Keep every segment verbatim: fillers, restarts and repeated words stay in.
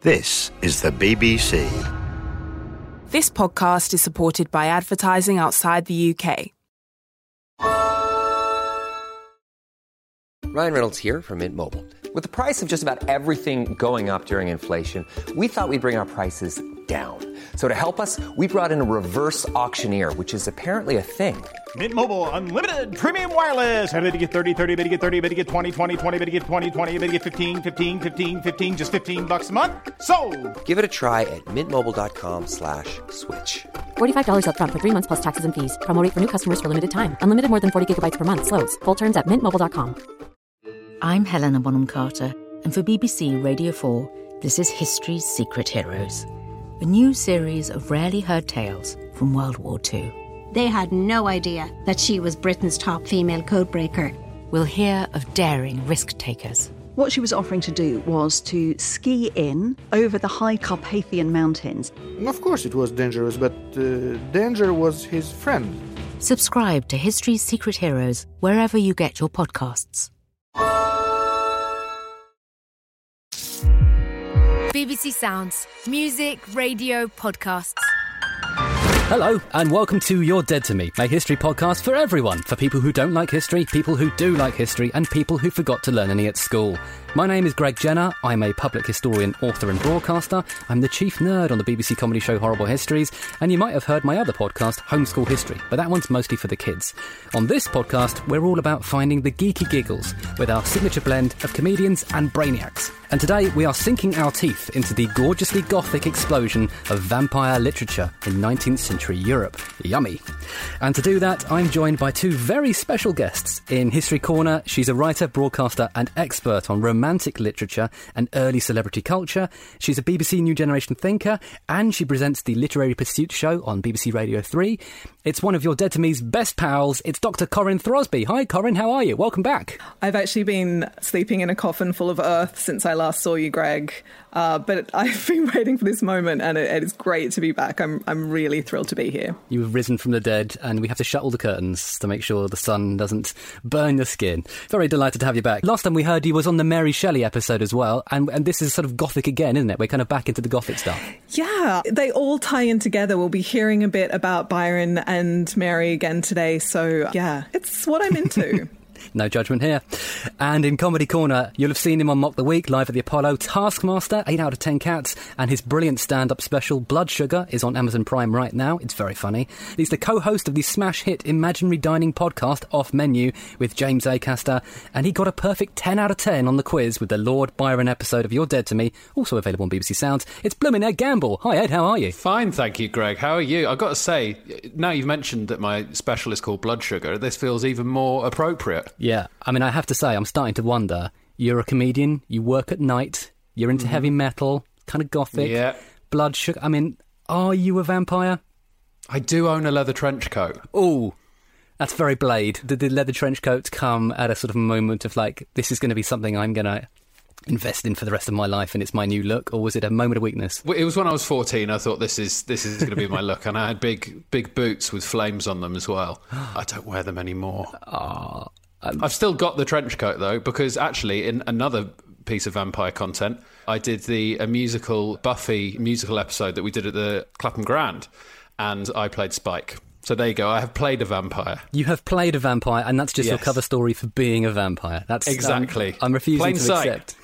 This is the B B C. This podcast is supported by advertising outside the U K. Ryan Reynolds here from Mint Mobile. With the price of just about everything going up during inflation, we thought we'd bring our prices down. So to help us, we brought in a reverse auctioneer, which is apparently a thing. Mint Mobile Unlimited Premium Wireless. How to get thirty, thirty, how to get thirty, how to get twenty, twenty, twenty, how to get twenty, twenty, how to get fifteen, fifteen, fifteen, fifteen, just fifteen bucks a month? Sold! Give it a try at mintmobile.com slash switch. forty-five dollars up front for three months plus taxes and fees. Promo rate for new customers for limited time. Unlimited more than forty gigabytes per month. Slows full terms at mint mobile dot com. I'm Helena Bonham Carter, and for B B C Radio four, this is History's Secret Heroes, a new series of rarely heard tales from World War Two. They had no idea that she was Britain's top female codebreaker. We'll hear of daring risk-takers. What she was offering to do was to ski in over the high Carpathian Mountains. Of course it was dangerous, but uh, danger was his friend. Subscribe to History's Secret Heroes wherever you get your podcasts. B B C Sounds. Music, radio, podcasts. Hello, and welcome to You're Dead to Me, a history podcast for everyone, for people who don't like history, people who do like history, and people who forgot to learn any at school. My name is Greg Jenner. I'm a public historian, author and broadcaster. I'm the chief nerd on the B B C comedy show Horrible Histories, and you might have heard my other podcast, Homeschool History, but that one's mostly for the kids. On this podcast, we're all about finding the geeky giggles with our signature blend of comedians and brainiacs. And today, we are sinking our teeth into the gorgeously gothic explosion of vampire literature in nineteenth century Europe. Yummy. And to do that, I'm joined by two very special guests. In History Corner, she's a writer, broadcaster and expert on romantic literature and early celebrity culture. She's a B B C New Generation thinker, and she presents the Literary Pursuit show on B B C Radio three. It's one of your Dead to Me's best pals. It's Doctor Corinne Throsby. Hi, Corinne, how are you? Welcome back. I've actually been sleeping in a coffin full of earth since I last saw you, Greg. Uh, but I've been waiting for this moment, and it, it is great to be back. I'm I'm really thrilled to be here. You've risen from the dead, and we have to shut all the curtains to make sure the sun doesn't burn your skin. Very delighted to have you back. Last time we heard you was on the Mary Shelley episode as well, and, and this is sort of gothic again, isn't it? We're kind of back into the gothic stuff. Yeah, they all tie in together. We'll be hearing a bit about Byron and Mary again today, so yeah, it's what I'm into. No judgment here. And in Comedy Corner, you'll have seen him on Mock the Week, live at the Apollo. Taskmaster, eight out of ten cats, and his brilliant stand-up special, Blood Sugar, is on Amazon Prime right now. It's very funny. He's the co-host of the smash hit Imaginary Dining podcast, Off Menu, with James Acaster, and he got a perfect ten out of ten on the quiz with the Lord Byron episode of You're Dead to Me, also available on B B C Sounds. It's bloomin' Ed Gamble. Hi, Ed, how are you? Fine, thank you, Greg. How are you? I've got to say, now you've mentioned that my special is called Blood Sugar, this feels even more appropriate. Yeah, I mean, I have to say, I'm starting to wonder, you're a comedian, you work at night, you're into mm. heavy metal, kind of gothic, yeah. Blood Sugar. I mean, are you a vampire? I do own a leather trench coat. Ooh, that's very Blade. Did the leather trench coats come at a sort of moment of like, this is going to be something I'm going to invest in for the rest of my life and it's my new look, or was it a moment of weakness? It was when I was fourteen. I thought this is this is going to be my look, and I had big big boots with flames on them as well. I don't wear them anymore. Oh, um, I've still got the trench coat though, because actually in another piece of vampire content, I did the a musical Buffy musical episode that we did at the Clapham Grand, and I played Spike. So there you go. I have played a vampire. You have played a vampire, and that's just yes. your cover story for being a vampire. That's exactly. Um, I'm refusing Plain to sight.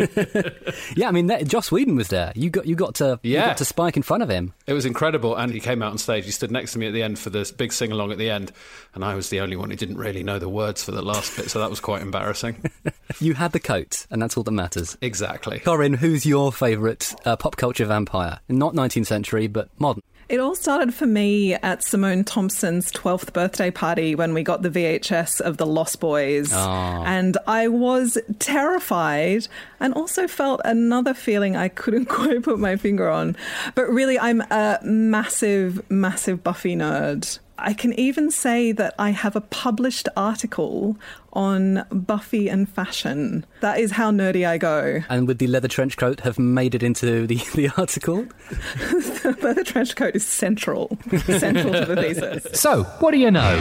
accept. Yeah, I mean, that, Joss Whedon was there. You got you got to yeah. you got to Spike in front of him. It was incredible, and he came out on stage. He stood next to me at the end for this big sing along at the end, and I was the only one who didn't really know the words for the last bit, so that was quite embarrassing. You had the coat, and that's all that matters. Exactly. Corinne, who's your favourite uh, pop culture vampire? Not nineteenth century, but modern. It all started for me at Simone Thompson's twelfth birthday party when we got the V H S of The Lost Boys. Oh. And I was terrified and also felt another feeling I couldn't quite put my finger on. But really, I'm a massive, massive Buffy nerd. I can even say that I have a published article on Buffy and fashion. That is how nerdy I go. And would the leather trench coat have made it into the, the article? The leather trench coat is central, central to the thesis. So, what do you know?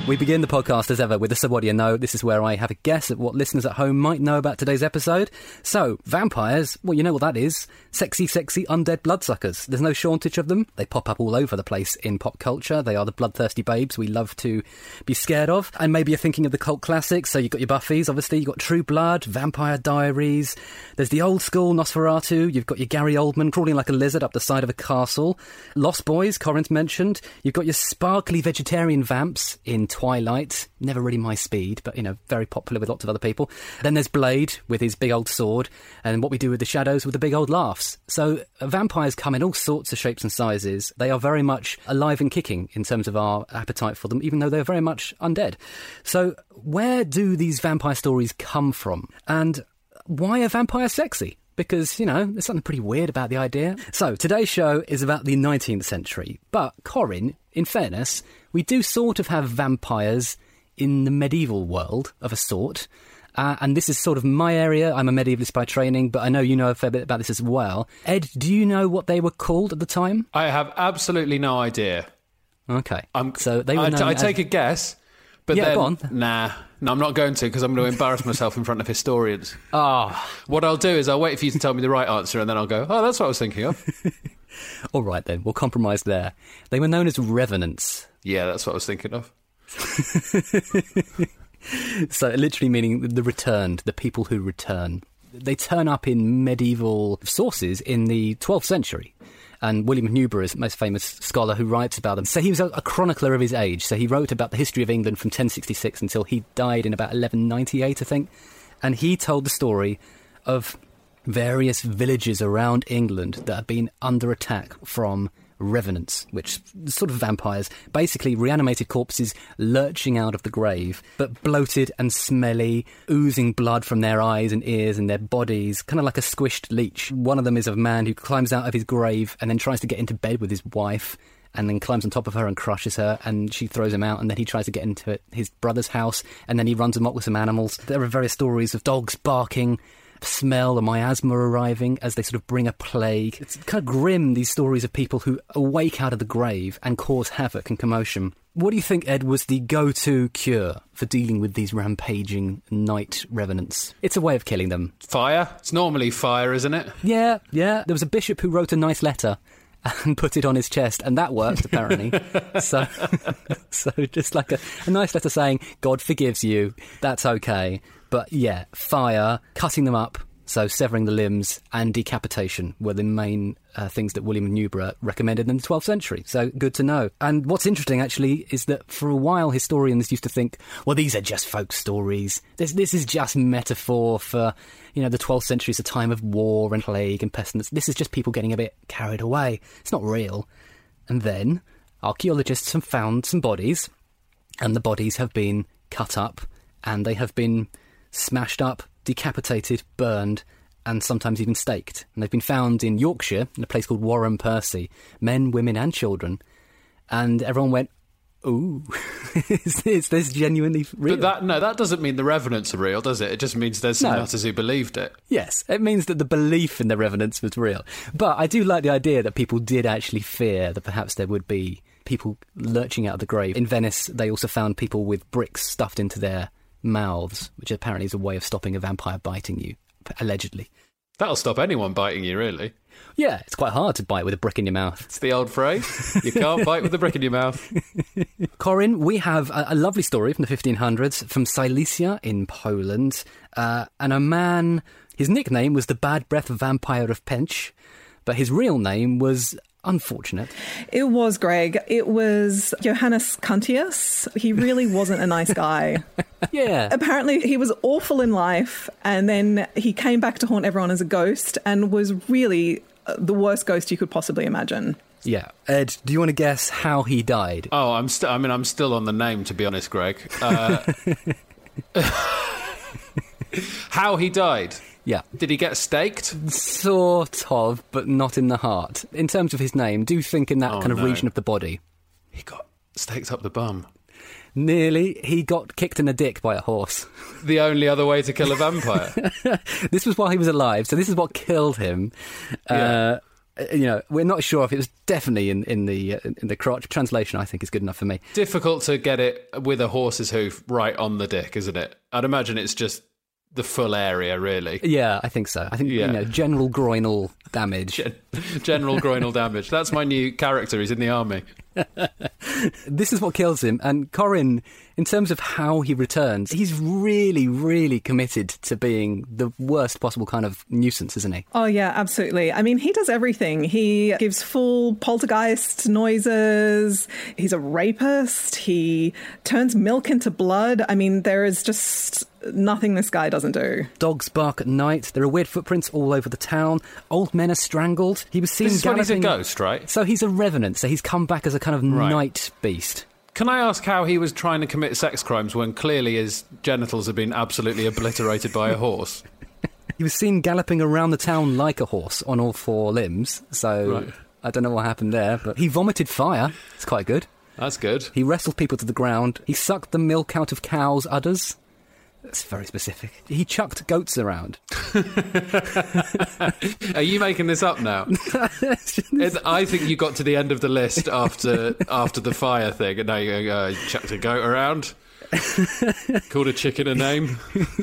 We begin the podcast as ever with a So What Do You Know? This is where I have a guess at what listeners at home might know about today's episode. So, vampires, well, you know what that is. Sexy, sexy, undead bloodsuckers. There's no shortage of them. They pop up all over the place in pop culture. They are the bloodthirsty babes we love to be scared of. And maybe you're thinking of the cult classics. So you've got your Buffys, obviously. You've got True Blood, Vampire Diaries. There's the old school Nosferatu. You've got your Gary Oldman crawling like a lizard up the side of a castle. Lost Boys, Corinth mentioned. You've got your sparkly vegetarian vamps in Twilight, never really my speed, but, you know, very popular with lots of other people. Then there's Blade with his big old sword, and What We Do with the Shadows with the big old laughs. So uh, vampires come in all sorts of shapes and sizes. They are very much alive and kicking in terms of our appetite for them, even though they're very much undead. So where do these vampire stories come from? And why are vampires sexy? Because, you know, there's something pretty weird about the idea. So, today's show is about the nineteenth century. But, Corin, in fairness, we do sort of have vampires in the medieval world, of a sort. Uh, and this is sort of my area. I'm a medievalist by training, but I know you know a fair bit about this as well. Ed, do you know what they were called at the time? I have absolutely no idea. Okay. I'm, so they were I, known I as... take a guess, but yeah, then... go on. Nah. No, I'm not going to, because I'm going to embarrass myself in front of historians. Ah. Oh. What I'll do is I'll wait for you to tell me the right answer, and then I'll go, oh, that's what I was thinking of. All right, then. We'll compromise there. They were known as revenants. Yeah, that's what I was thinking of. So, literally meaning the returned, the people who return. They turn up in medieval sources in the twelfth century. And William of Newburgh is the most famous scholar who writes about them. So he was a, a chronicler of his age. So he wrote about the history of England from ten sixty-six until he died in about eleven ninety-eight, I think. And he told the story of various villages around England that have been under attack from revenants, which sort of vampires, basically reanimated corpses lurching out of the grave, but bloated and smelly, oozing blood from their eyes and ears and their bodies, kind of like a squished leech. One of them is a man who climbs out of his grave and then tries to get into bed with his wife, and then climbs on top of her and crushes her, and she throws him out, and then he tries to get into his brother's house, and then he runs amok with some animals. There are various stories of dogs barking, smell, a miasma arriving as they sort of bring a plague. It's kind of grim, these stories of people who awake out of the grave and cause havoc and commotion. What do you think, Ed, was the go-to cure for dealing with these rampaging night revenants? It's a way of killing them. Fire? It's normally fire, isn't it? Yeah, yeah. There was a bishop who wrote a nice letter and put it on his chest, and that worked, apparently. so so just like a, a nice letter saying, God forgives you, that's okay. But yeah, fire, cutting them up, so severing the limbs, and decapitation were the main uh, things that William of Newburgh recommended in the twelfth century. So good to know. And what's interesting, actually, is that for a while historians used to think, well, these are just folk stories. This, this is just metaphor for, you know, the twelfth century is a time of war and plague and pestilence. This is just people getting a bit carried away. It's not real. And then archaeologists have found some bodies, and the bodies have been cut up, and they have been smashed up, decapitated, burned, and sometimes even staked. And they've been found in Yorkshire, in a place called Warren Percy. Men, women and children. And everyone went, ooh, is, this, is this genuinely real? But that, no, that doesn't mean the revenants are real, does it? It just means there's some No. nutters who believed it. Yes, it means that the belief in the revenants was real. But I do like the idea that people did actually fear that perhaps there would be people lurching out of the grave. In Venice, they also found people with bricks stuffed into their mouths, which apparently is a way of stopping a vampire biting you, allegedly. That'll stop anyone biting you, really. Yeah, it's quite hard to bite with a brick in your mouth. It's the old phrase. You can't bite with a brick in your mouth. Corin, we have a, a lovely story from the fifteen hundreds from Silesia in Poland, uh, and a man, his nickname was the Bad Breath Vampire of Pench, but his real name was unfortunate. It was, Greg. It was Johannes Cuntius. He really wasn't a nice guy. Yeah. Apparently he was awful in life, and then he came back to haunt everyone as a ghost and was really the worst ghost you could possibly imagine. Yeah. Ed, do you want to guess how he died? Oh, I'm still. I mean, I'm still on the name, to be honest, Greg. Uh, how he died? Yeah. Did he get staked? Sort of, but not in the heart. In terms of his name, do think in that Oh, kind of no. region of the body. He got staked up the bum. Nearly. He got kicked in the dick by a horse. The only other way to kill a vampire. This was while he was alive, so this is what killed him. Yeah. Uh, you know, we're not sure if it was definitely in, in the uh, in the crotch. Translation, I think, is good enough for me. Difficult to get it with a horse's hoof right on the dick, isn't it? I'd imagine it's just the full area, really. Yeah, I think so. I think, yeah. you know, general groinal damage. Gen- general groinal damage. That's my new character. He's in the army. This is what kills him. And Corin, in terms of how he returns, he's really, really committed to being the worst possible kind of nuisance, isn't he? Oh, yeah, absolutely. I mean, he does everything. He gives full poltergeist noises. He's a rapist. He turns milk into blood. I mean, there is just nothing this guy doesn't do. Dogs bark at night. There are weird footprints all over the town. Old men are strangled. He was seen this is galloping. When he's a ghost, right? So he's a revenant. So he's come back as a kind of right. night beast. Can I ask how he was trying to commit sex crimes when clearly his genitals have been absolutely obliterated by a horse? He was seen galloping around the town like a horse on all four limbs. So right. I don't know what happened there, but he vomited fire. It's quite good. That's good. He wrestled people to the ground. He sucked the milk out of cows' udders. That's very specific. He chucked goats around. Are you making this up now? it, I think you got to the end of the list after after the fire thing, and now you uh, chucked a goat around. Called a chicken a name.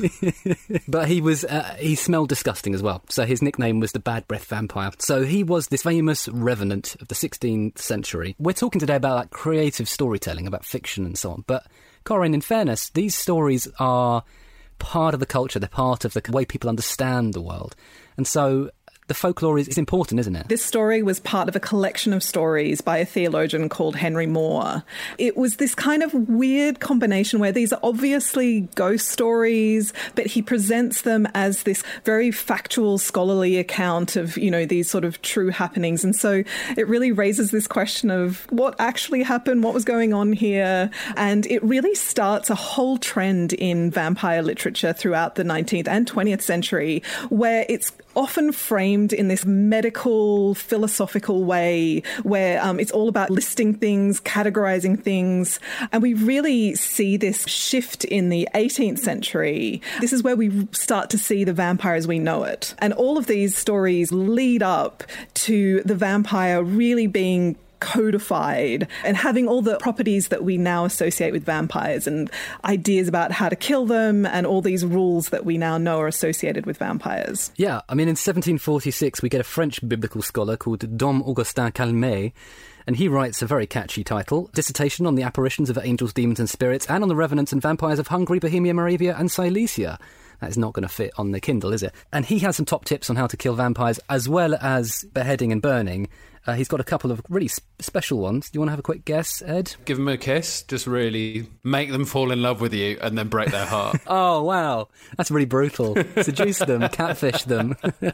But he was uh, he smelled disgusting as well, so his nickname was the Bad Breath Vampire. So he was this famous revenant of the sixteenth century. We're talking today about like creative storytelling, about fiction and so on, but Corin, in fairness, these stories are part of the culture, they're part of the way people understand the world, and so the folklore is, is important, isn't it? This story was part of a collection of stories by a theologian called Henry Moore. It was this kind of weird combination where these are obviously ghost stories, but he presents them as this very factual, scholarly account of, you know, these sort of true happenings. And so it really raises this question of what actually happened, what was going on here. And it really starts a whole trend in vampire literature throughout the nineteenth and twentieth century, where it's often framed in this medical, philosophical way where um, it's all about listing things, categorizing things. And we really see this shift in the eighteenth century. This is where we start to see the vampire as we know it. And all of these stories lead up to the vampire really being codified and having all the properties that we now associate with vampires and ideas about how to kill them and all these rules that we now know are associated with vampires. Yeah, I mean, in seventeen forty-six, we get a French biblical scholar called Dom Augustin Calmet, and he writes a very catchy title, Dissertation on the Apparitions of Angels, Demons and Spirits, and on the Revenants and Vampires of Hungary, Bohemia, Moravia and Silesia. That is not going to fit on the Kindle, is it? And he has some top tips on how to kill vampires, as well as beheading and burning. Uh, he's got a couple of really sp- special ones. Do you want to have a quick guess, Ed? Give them a kiss. Just really make them fall in love with you and then break their heart. Oh, wow. That's really brutal. Seduce them, catfish them, and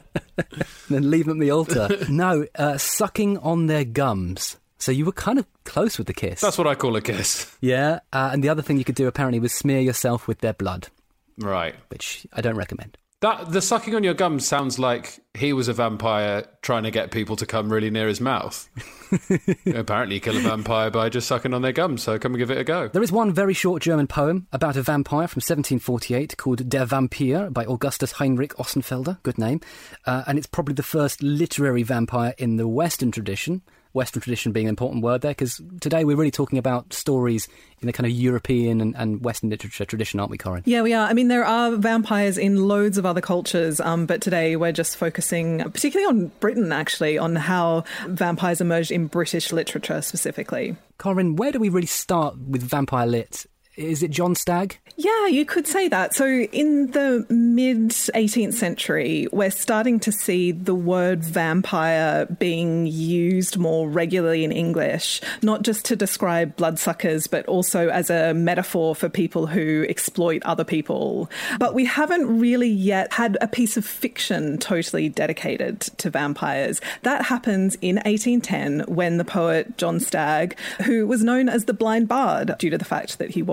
then leave them at the altar. No, uh, sucking on their gums. So you were kind of close with the kiss. That's what I call a kiss. Yeah, uh, and the other thing you could do apparently was smear yourself with their blood. Right. Which I don't recommend. That the sucking on your gums sounds like he was a vampire trying to get people to come really near his mouth. Apparently you kill a vampire by just sucking on their gums, so come and give it a go. There is one very short German poem about a vampire from seventeen forty-eight called Der Vampir by Augustus Heinrich Ossenfelder, good name, uh, and it's probably the first literary vampire in the Western tradition. Western tradition being an important word there, because today we're really talking about stories in the kind of European and, and Western literature tradition, aren't we, Corin? Yeah, we are. I mean, there are vampires in loads of other cultures, um, but today we're just focusing particularly on Britain, actually, on how vampires emerged in British literature specifically. Corin, where do we really start with vampire lit? Is it John Stagg? Yeah, you could say that. So in the mid-eighteenth century, we're starting to see the word vampire being used more regularly in English, not just to describe bloodsuckers, but also as a metaphor for people who exploit other people. But we haven't really yet had a piece of fiction totally dedicated to vampires. That happens in eighteen ten when the poet John Stagg, who was known as the Blind Bard due to the fact that he was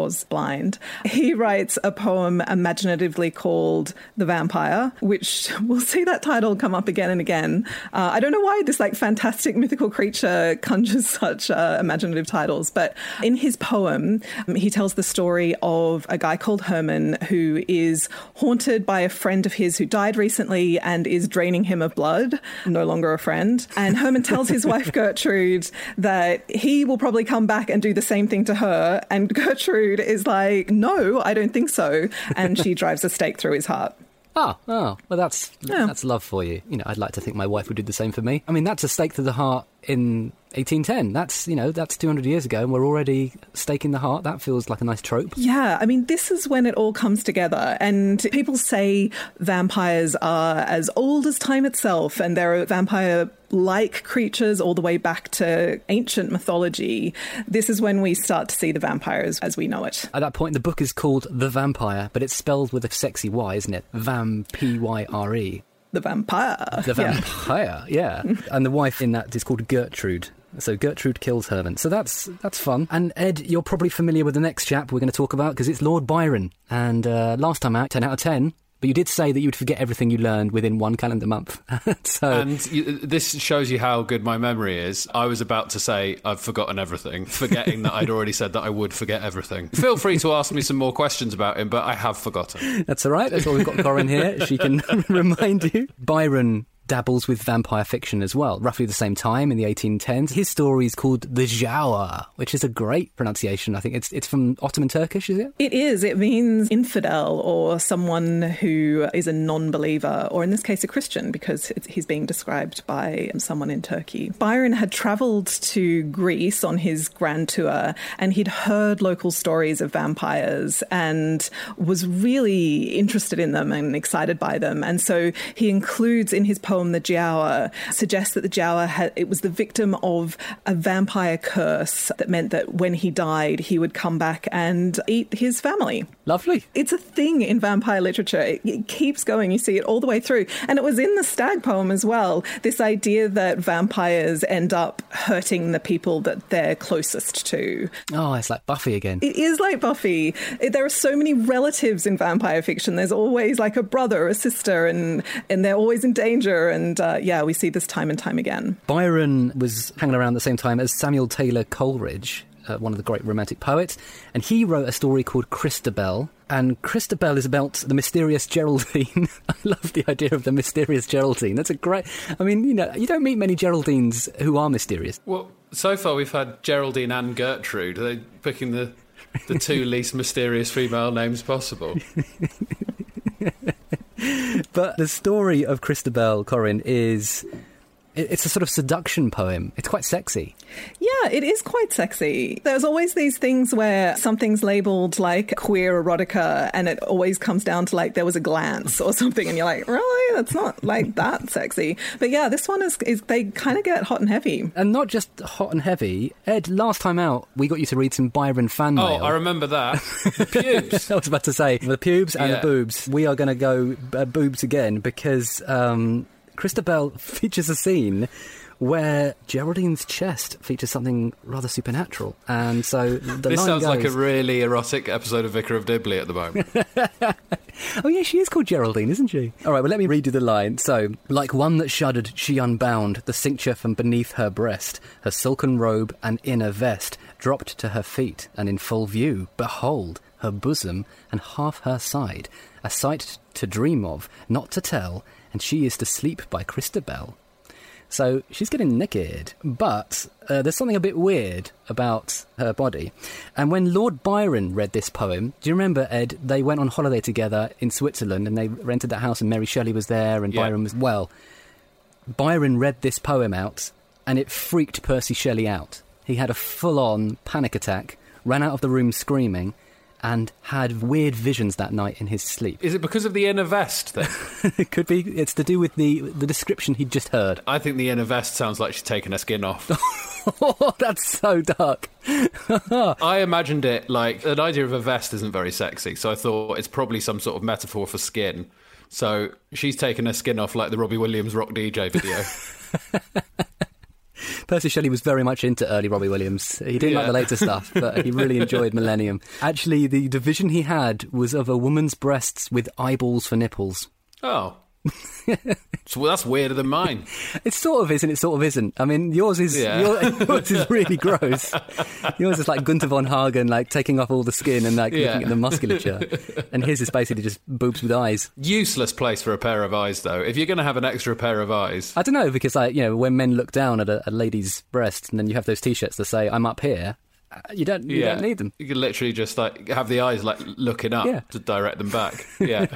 was blind. He writes a poem imaginatively called The Vampire, which we'll see that title come up again and again. Uh, I don't know why this like fantastic mythical creature conjures such uh, imaginative titles, but in his poem, um, he tells the story of a guy called Herman who is haunted by a friend of his who died recently and is draining him of blood, no longer a friend. And Herman tells his wife Gertrude that he will probably come back and do the same thing to her. And Gertrude is like, no, I don't think so. And she drives a stake through his heart. Oh, oh, well, that's yeah. that's love for you. You know, I'd like to think my wife would do the same for me. I mean, that's a stake to the heart in eighteen ten. That's, you know, that's two hundred years ago, and we're already staking the heart. That feels like a nice trope. Yeah, I mean, this is when it all comes together. And people say vampires are as old as time itself, and they're vampire-like creatures all the way back to ancient mythology. This is when we start to see the vampires as we know it. At that point, the book is called The Vampire, but it's spelled with a sexy Y, isn't it? Vam, P Y R E. The Vampire. The Vampire, yeah. yeah. And the wife in that is called Gertrude. So Gertrude kills Herman. So that's that's fun. And Ed, you're probably familiar with the next chap we're going to talk about because it's Lord Byron. And uh, last time out, ten out of ten. But you did say that you'd forget everything you learned within one calendar month. so, and you, this shows you how good my memory is. I was about to say I've forgotten everything, forgetting that I'd already said that I would forget everything. Feel free to ask me some more questions about him, but I have forgotten. That's all right. That's why we've got Corinne here. She can remind you. Byron dabbles with vampire fiction as well, roughly the same time in the eighteen tens. His story is called The Giaour, which is a great pronunciation. I think it's it's from Ottoman Turkish, is it? It is. It means infidel or someone who is a non-believer, or in this case a Christian, because it's, he's being described by someone in Turkey. Byron had travelled to Greece on his grand tour, and he'd heard local stories of vampires and was really interested in them and excited by them. And so he includes in his poem The Giaour, suggests that the Giaour had, it was the victim of a vampire curse that meant that when he died, he would come back and eat his family. Lovely. It's a thing in vampire literature. It, it keeps going. You see it all the way through. And it was in the Stag poem as well, this idea that vampires end up hurting the people that they're closest to. Oh, it's like Buffy again. It is like Buffy. There are so many relatives in vampire fiction. There's always like a brother or a sister, and, and they're always in danger. And uh, yeah, we see this time and time again. Byron was hanging around the same time as Samuel Taylor Coleridge, uh, one of the great romantic poets, and he wrote a story called Christabel. And Christabel is about the mysterious Geraldine. I love the idea of the mysterious Geraldine. That's a great... I mean, you know, you don't meet many Geraldines who are mysterious. Well, so far we've had Geraldine and Gertrude. Are they picking the, the two least mysterious female names possible? But the story of Christabel, Corinne, is... it's a sort of seduction poem. It's quite sexy. Yeah, it is quite sexy. There's always these things where something's labelled like queer erotica and it always comes down to like there was a glance or something and you're like, really? That's not like that sexy. But yeah, this one is, is they kind of get hot and heavy. And not just hot and heavy. Ed, last time out, we got you to read some Byron fan mail. Oh, I remember that. The pubes. I was about to say, the pubes and yeah. the boobs. We are going to go uh, boobs again because... Um, Christabel features a scene where Geraldine's chest features something rather supernatural. And so the this line sounds goes, like a really erotic episode of Vicar of Dibley at the moment. Oh, yeah, she is called Geraldine, isn't she? All right, well, let me read you the line. So, like one that shuddered, she unbound the cincture from beneath her breast. Her silken robe and inner vest dropped to her feet, and in full view, behold, her bosom and half her side. A sight to dream of, not to tell, and she is to sleep by Christabel. So she's getting naked, but uh, there's something a bit weird about her body. And when Lord Byron read this poem, do you remember, Ed, they went on holiday together in Switzerland and they rented that house and Mary Shelley was there and yeah. Byron was... Well, Byron read this poem out and it freaked Percy Shelley out. He had a full-on panic attack, ran out of the room screaming, and had weird visions that night in his sleep. Is it because of the inner vest thing? It could be. It's to do with the the description he'd just heard. I think the inner vest sounds like she's taken her skin off. Oh, that's so dark. I imagined it like, an idea of a vest isn't very sexy, so I thought it's probably some sort of metaphor for skin. So she's taken her skin off like the Robbie Williams Rock D J video. Percy Shelley was very much into early Robbie Williams. He didn't Yeah. like the later stuff, but he really enjoyed Millennium. Actually, the division he had was of a woman's breasts with eyeballs for nipples. Oh. So that's weirder than mine. It sort of is and it sort of isn't. I mean, yours is Yeah. your, yours is really gross. Yours is like Gunther von Hagen, like taking off all the skin and like Yeah. looking at the musculature. And his is basically just boobs with eyes. Useless place for a pair of eyes, though. If you're going to have an extra pair of eyes. I don't know, because like, you know, when men look down at a, a lady's breast and then you have those T-shirts that say, I'm up here, uh, you don't, you yeah. don't need them. You can literally just like have the eyes like looking up Yeah. to direct them back. Yeah.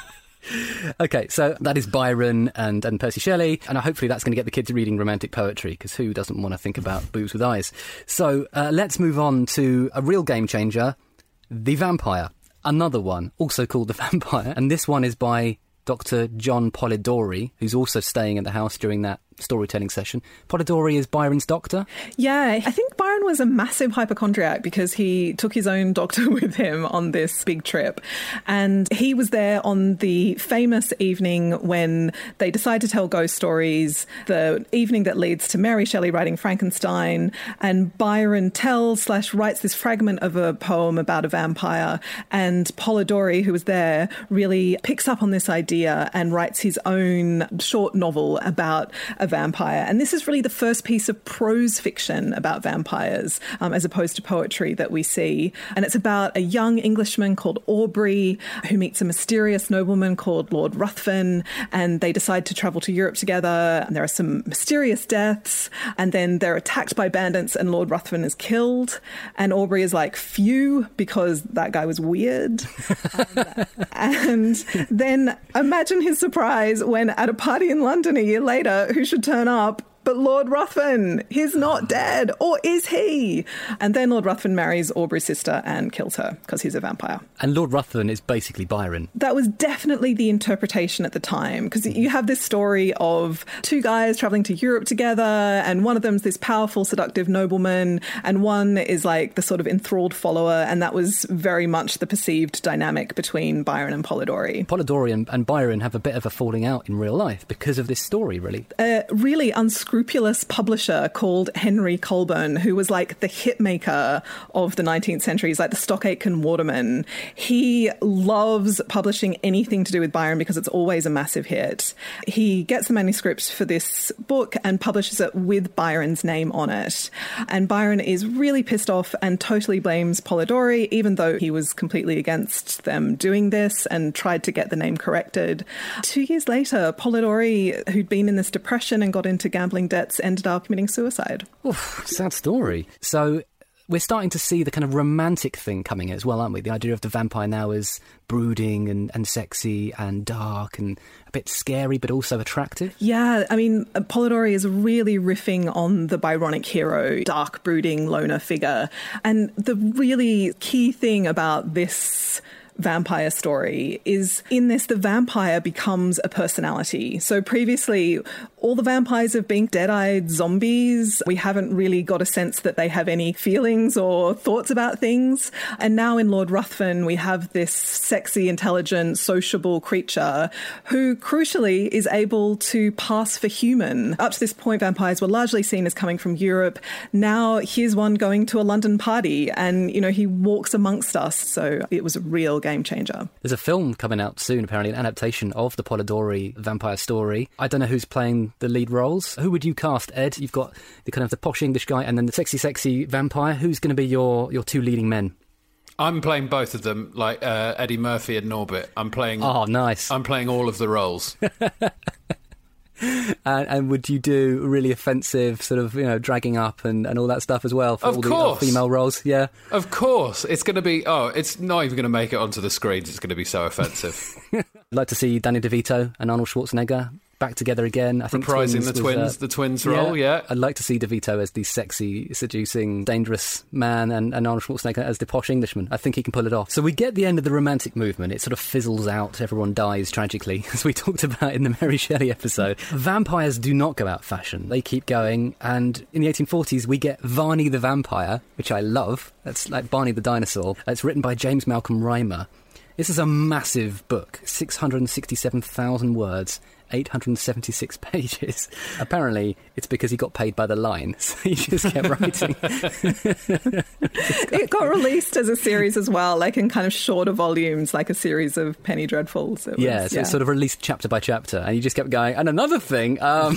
Okay, so that is Byron and, and Percy Shelley, and hopefully that's going to get the kids reading romantic poetry, because who doesn't want to think about boobs with eyes? So uh, let's move on to a real game changer, The Vampire. Another one, also called The Vampire, and this one is by Doctor John Polidori, who's also staying at the house during that storytelling session. Polidori is Byron's doctor? Yeah, I think Byron was a massive hypochondriac because he took his own doctor with him on this big trip. And he was there on the famous evening when they decide to tell ghost stories, the evening that leads to Mary Shelley writing Frankenstein. And Byron tells slash writes this fragment of a poem about a vampire. And Polidori, who was there, really picks up on this idea and writes his own short novel about a vampire. And this is really the first piece of prose fiction about vampires, um, as opposed to poetry that we see. And it's about a young Englishman called Aubrey who meets a mysterious nobleman called Lord Ruthven, and they decide to travel to Europe together. And there are some mysterious deaths, and then they're attacked by bandits and Lord Ruthven is killed. And Aubrey is like, phew, because that guy was weird. um, and then imagine his surprise when at a party in London a year later, who should turn up but Lord Ruthven. He's not dead, or is he? And then Lord Ruthven marries Aubrey's sister and kills her because he's a vampire. And Lord Ruthven is basically Byron. That was definitely the interpretation at the time, because you have this story of two guys travelling to Europe together, and one of them's this powerful, seductive nobleman, and one is like the sort of enthralled follower, and that was very much the perceived dynamic between Byron and Polidori. Polidori and, and Byron have a bit of a falling out in real life because of this story, really. A really unscrupulous publisher called Henry Colburn, who was like the hit maker of the nineteenth century. He's like the Stock Aitken Waterman. He loves publishing anything to do with Byron because it's always a massive hit. He gets the manuscript for this book and publishes it with Byron's name on it. And Byron is really pissed off and totally blames Polidori, even though he was completely against them doing this and tried to get the name corrected. Two years later, Polidori, who'd been in this depression and got into gambling debts, ended up committing suicide. Oof, sad story. So we're starting to see the kind of romantic thing coming as well, aren't we? The idea of the vampire now as brooding and, and sexy and dark and a bit scary, but also attractive. Yeah, I mean, Polidori is really riffing on the Byronic hero, dark, brooding, loner figure. And the really key thing about this vampire story is in this the vampire becomes a personality. So previously all the vampires have been dead-eyed zombies. We haven't really got a sense that they have any feelings or thoughts about things. And now in Lord Ruthven we have this sexy, intelligent, sociable creature who crucially is able to pass for human. Up to this point vampires were largely seen as coming from Europe. Now here's one going to a London party and, you know, he walks amongst us. So it was a real game changer. There's a film coming out soon, apparently, an adaptation of the Polidori vampire story. I don't know who's playing the lead roles. Who would you cast, Ed? You've got the kind of the posh English guy and then the sexy, sexy vampire. Who's going to be your, your two leading men? I'm playing both of them, like uh, Eddie Murphy and Norbit. I'm playing. Oh, nice. I'm playing all of the roles. And, and would you do really offensive sort of, you know, dragging up and, and all that stuff as well for of all course. the female roles? Yeah. Of course. It's going to be, oh, it's not even going to make it onto the screens. It's going to be so offensive. I'd like to see Danny DeVito and Arnold Schwarzenegger back together again. I think Reprising twins the was, twins, uh, the twins role, yeah. I'd like to see DeVito as the sexy, seducing, dangerous man and, and Arnold Schwarzenegger as the posh Englishman. I think he can pull it off. So we get the end of the romantic movement. It sort of fizzles out. Everyone dies tragically, as we talked about in the Mary Shelley episode. Vampires do not go out of fashion. They keep going. And in the eighteen forties, we get Varney the Vampire, which I love. That's like Barney the Dinosaur. It's written by James Malcolm Rymer. This is a massive book, six hundred sixty-seven thousand words, eight hundred seventy-six pages. Apparently, it's because he got paid by the line, so he just kept writing. It got released as a series as well, like in kind of shorter volumes, like a series of Penny Dreadfuls. It was, yeah, so yeah. it's sort of released chapter by chapter, and he just kept going, and another thing... Um...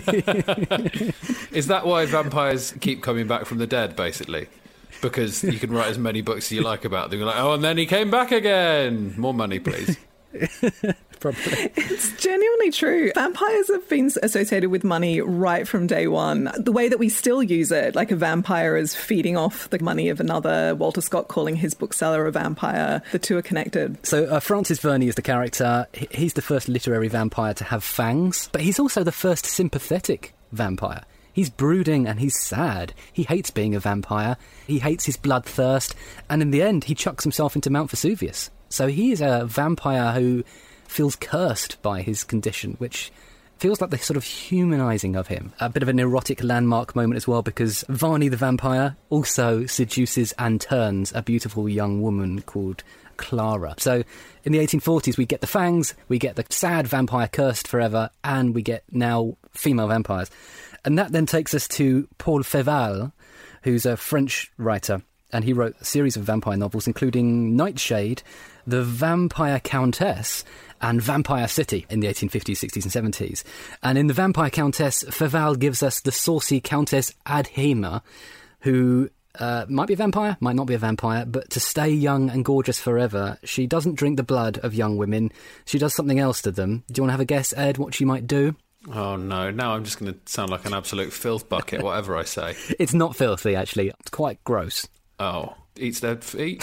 Is that why vampires keep coming back from the dead, basically? Because you can write as many books as you like about them. You're like, oh, and then he came back again. More money, please. Probably. It's genuinely true. Vampires have been associated with money right from day one. The way that we still use it, like a vampire is feeding off the money of another, Walter Scott calling his bookseller a vampire. The two are connected. So uh, Francis Verney is the character. He's the first literary vampire to have fangs, but he's also the first sympathetic vampire. He's brooding and he's sad. He hates being a vampire. He hates his bloodthirst. And in the end, he chucks himself into Mount Vesuvius. So he is a vampire who feels cursed by his condition, which feels like the sort of humanising of him. A bit of an erotic landmark moment as well, because Varney the vampire also seduces and turns a beautiful young woman called Clara. So in the eighteen forties, we get the fangs, we get the sad vampire cursed forever, and we get now female vampires. And that then takes us to Paul Féval, who's a French writer, and he wrote a series of vampire novels, including Nightshade, The Vampire Countess, and Vampire City in the eighteen fifties, sixties and seventies. And in The Vampire Countess, Féval gives us the saucy Countess Adhéma, who uh, might be a vampire, might not be a vampire, but to stay young and gorgeous forever, she doesn't drink the blood of young women. She does something else to them. Do you want to have a guess, Ed, what she might do? Oh, no. Now I'm just going to sound like an absolute filth bucket, whatever I say. It's not filthy, actually. It's quite gross. Oh, eats their feet?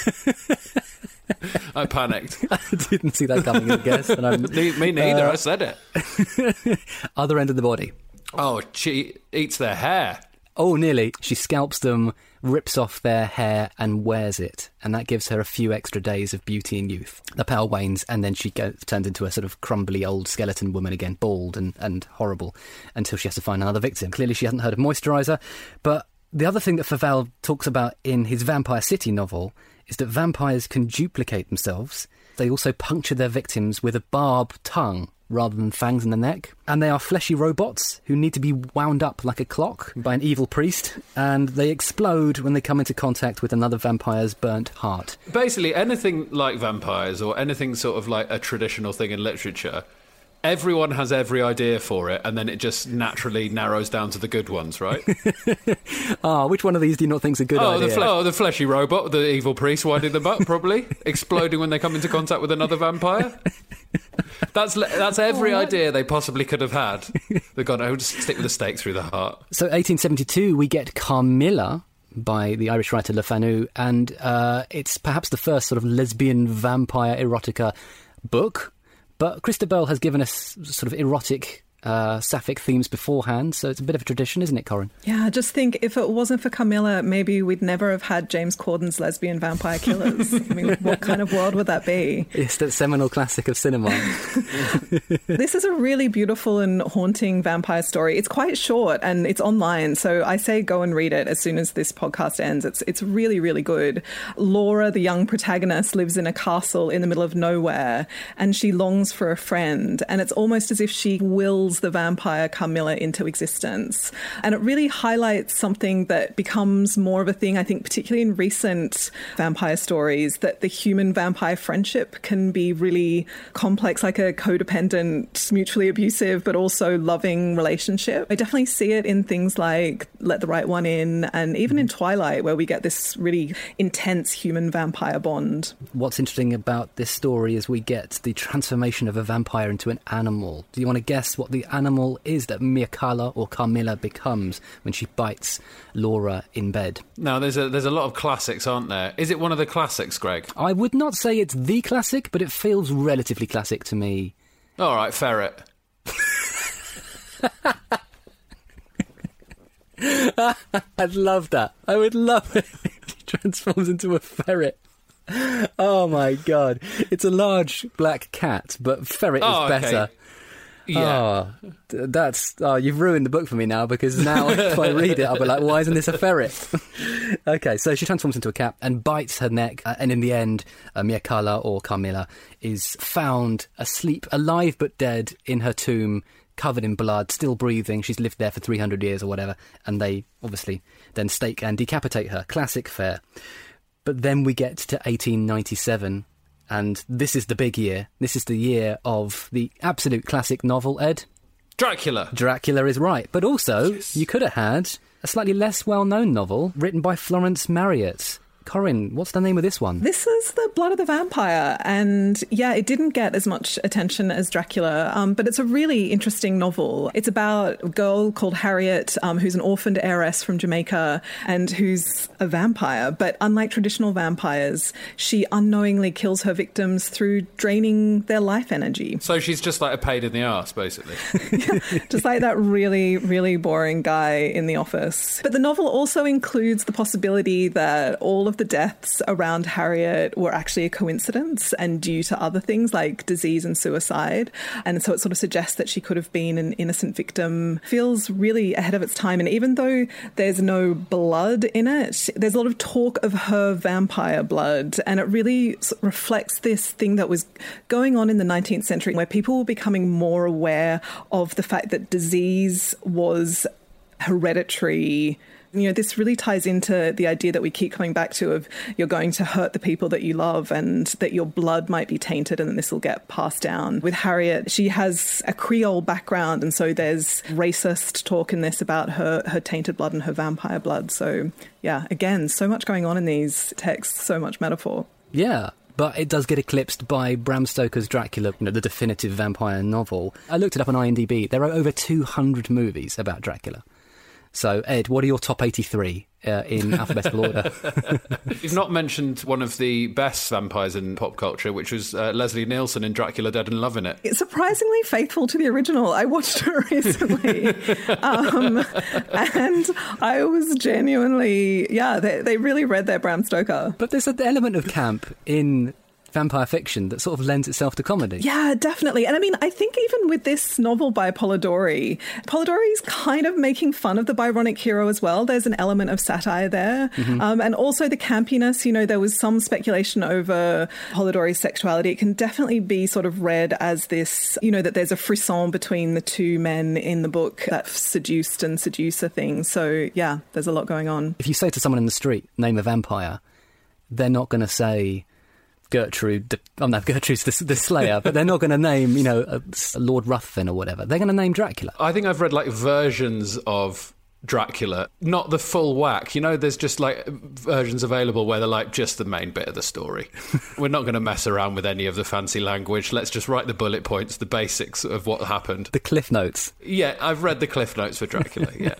I panicked. I didn't see that coming, I guess. And I'm, me, me neither, uh, I said it. Other end of the body. Oh, she eats their hair. Oh, nearly. She scalps them, rips off their hair and wears it. And that gives her a few extra days of beauty and youth. The power wanes and then she gets turned into a sort of crumbly old skeleton woman again, bald and, and horrible, until she has to find another victim. Clearly she hasn't heard of moisturiser. But the other thing that Féval talks about in his Vampire City novel is that vampires can duplicate themselves. They also puncture their victims with a barbed tongue rather than fangs in the neck. And they are fleshy robots who need to be wound up like a clock by an evil priest, and they explode when they come into contact with another vampire's burnt heart. Basically, anything like vampires or anything sort of like a traditional thing in literature, everyone has every idea for it, and then it just naturally narrows down to the good ones, right? Ah, oh, which one of these do you not think is a good oh, idea? The fle- oh, the fleshy robot, the evil priest winding them up, probably. Exploding when they come into contact with another vampire. That's that's every oh, idea they possibly could have had. They've gone, oh, just stick with the stake through the heart. So eighteen seventy-two, we get Carmilla by the Irish writer Le Fanu, and uh, it's perhaps the first sort of lesbian vampire erotica book. But Christabel has given us sort of erotic uh, sapphic themes beforehand, so it's a bit of a tradition, isn't it, Corinne? Yeah, just think, if it wasn't for Carmilla, maybe we'd never have had James Corden's lesbian vampire killers. I mean, what kind of world would that be? It's that seminal classic of cinema. This is a really beautiful and haunting vampire story. It's quite short and it's online, so I say go and read it as soon as this podcast ends. It's it's really, really good. Laura, the young protagonist, lives in a castle in the middle of nowhere, and she longs for a friend, and it's almost as if she wills the vampire Carmilla into existence. And it really highlights something that becomes more of a thing, I think, particularly in recent vampire stories, that the human-vampire friendship can be really complex, like a codependent, mutually abusive, but also loving relationship. I definitely see it in things like Let the Right One In, and even in Twilight, where we get this really intense human-vampire bond. What's interesting about this story is we get the transformation of a vampire into an animal. Do you want to guess what the animal is that Mircalla or Carmilla becomes when she bites Laura in bed? Now, there's a there's a lot of classics, aren't there? Is it one of the classics, Greg? I would not say it's the classic, but it feels relatively classic to me. All right, ferret. I'd love that. I would love it if she transforms into a ferret. Oh my god. It's a large black cat, but ferret oh, is better. Okay. Yeah. Oh, that's oh, you've ruined the book for me now, because now if I read it, I'll be like, why isn't this a ferret? Okay, so she transforms into a cat and bites her neck, uh, and in the end, uh, Mircalla, or Carmilla, is found asleep, alive but dead, in her tomb, covered in blood, still breathing. She's lived there for three hundred years or whatever, and they obviously then stake and decapitate her. Classic fare. But then we get to eighteen ninety-seven, and this is the big year. This is the year of the absolute classic novel, Ed. Dracula. Dracula is right. But also, yes. You could have had a slightly less well-known novel written by Florence Marryat. Corinne, what's the name of this one? This is The Blood of the Vampire, and yeah, it didn't get as much attention as Dracula, um, but it's a really interesting novel. It's about a girl called Harriet, um, who's an orphaned heiress from Jamaica and who's a vampire, but unlike traditional vampires, she unknowingly kills her victims through draining their life energy. So she's just like a pain in the arse, basically. Just like that really, really boring guy in the office. But the novel also includes the possibility that all of the deaths around Harriet were actually a coincidence and due to other things like disease and suicide. And so it sort of suggests that she could have been an innocent victim. Feels really ahead of its time. And even though there's no blood in it, there's a lot of talk of her vampire blood. And it really reflects this thing that was going on in the nineteenth century, where people were becoming more aware of the fact that disease was hereditary. You know, this really ties into the idea that we keep coming back to of you're going to hurt the people that you love and that your blood might be tainted and then this will get passed down. With Harriet, she has a Creole background, and so there's racist talk in this about her, her tainted blood and her vampire blood. So, yeah, again, so much going on in these texts, so much metaphor. Yeah. But it does get eclipsed by Bram Stoker's Dracula, you know, the definitive vampire novel. I looked it up on I M D B. There are over two hundred movies about Dracula. So, Ed, what are your top eighty-three uh, in alphabetical order? You've not mentioned one of the best vampires in pop culture, which was uh, Leslie Nielsen in Dracula Dead and Loving It. It's surprisingly faithful to the original. I watched it recently. um, and I was genuinely, yeah, they, they really read their Bram Stoker. But there's an element of camp in vampire fiction that sort of lends itself to comedy. Yeah, definitely. And I mean, I think even with this novel by Polidori, Polidori's kind of making fun of the Byronic hero as well. There's an element of satire there. Mm-hmm. Um, and also the campiness, you know, there was some speculation over Polidori's sexuality. It can definitely be sort of read as this, you know, that there's a frisson between the two men in the book, that seduced and seducer thing. So, yeah, there's a lot going on. If you say to someone in the street, name a vampire, they're not going to say Gertrude, oh no, Gertrude's the, the Slayer, but they're not going to name, you know, a, a Lord Ruthven or whatever. They're going to name Dracula. I think I've read, like, versions of Dracula, not the full whack. You know, there's just, like, versions available where they're, like, just the main bit of the story. We're not going to mess around with any of the fancy language. Let's just write the bullet points, the basics of what happened. The Cliff Notes. Yeah, I've read the Cliff Notes for Dracula, yeah.